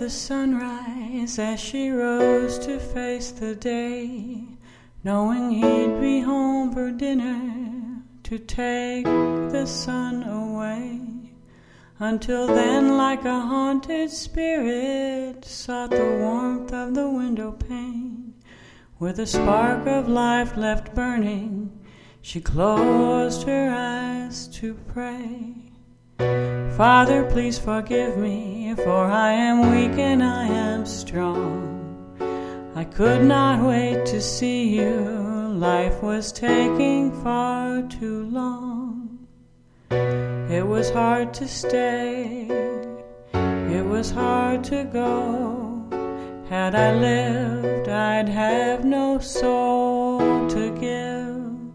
the sunrise as she rose to face the day, knowing he'd be home for dinner to take the sun away. Until then, like a haunted spirit, sought the warmth of the window pane. With a spark of life left burning, she closed her eyes to pray. Father, please forgive me, for I am weak and I am strong. I could not wait to see you, life was taking far too long. It was hard to stay, it was hard to go. Had I lived, I'd have no soul to give.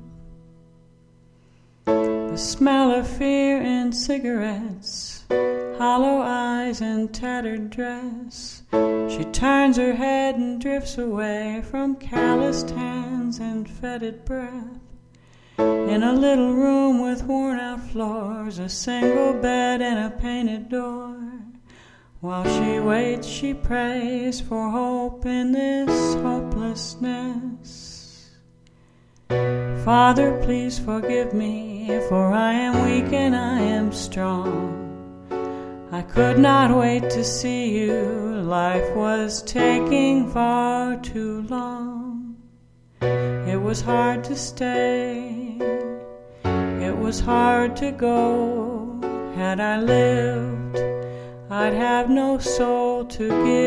The smell of fear in cigarettes, hollow eyes and tattered dress. She turns her head and drifts away from calloused hands and fetid breath. In a little room with worn-out floors, a single bed and a painted door. While she waits, she prays for hope in this hopelessness. Father, please forgive me, for I am weak and I am strong. I could not wait to see you, life was taking far too long. It was hard to stay, it was hard to go. Had I lived, I'd have no soul to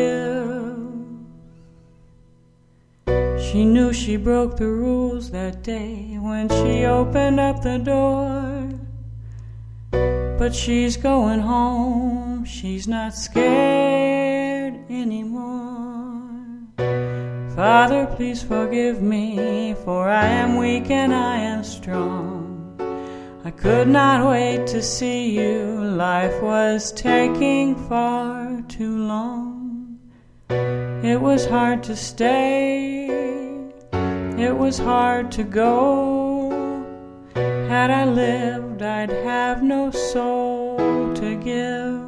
give. She knew she broke the rules that day when she opened up the door. But she's going home, she's not scared anymore. Father, please forgive me, for I am weak and I am strong. I could not wait to see you, life was taking far too long. It was hard to stay, it was hard to go. Had I lived, I'd have no soul to give.